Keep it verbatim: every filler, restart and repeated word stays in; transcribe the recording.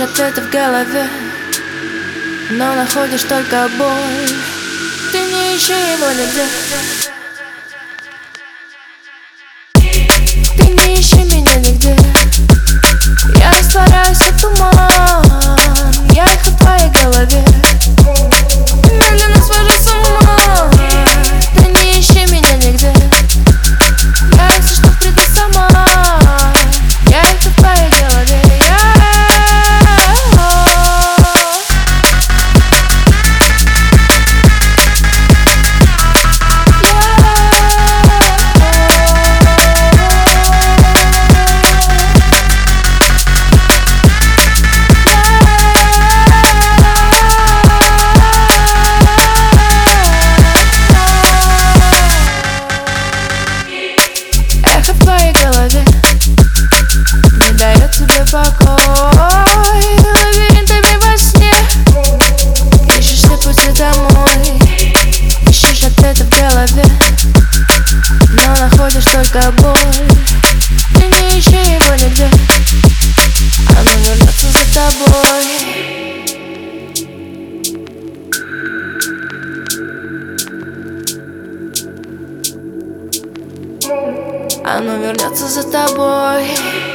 ответы в голове, но находишь только боль. Ты не ищи его нигде. Ты не ищи меня нигде. Я растворяюсь в туман, я их в твоей голове. Медленно свожу с ума. Ты не ищи меня нигде. Я если что приду сама. Я их в твоей голове. Не дает тебе покой лабиринтами во сне. Ищешь все пути домой, ищешь ответы в голове, но находишь только боль. Ты не ищи его нигде, оно вернется за тобой. Оно вернется за тобой.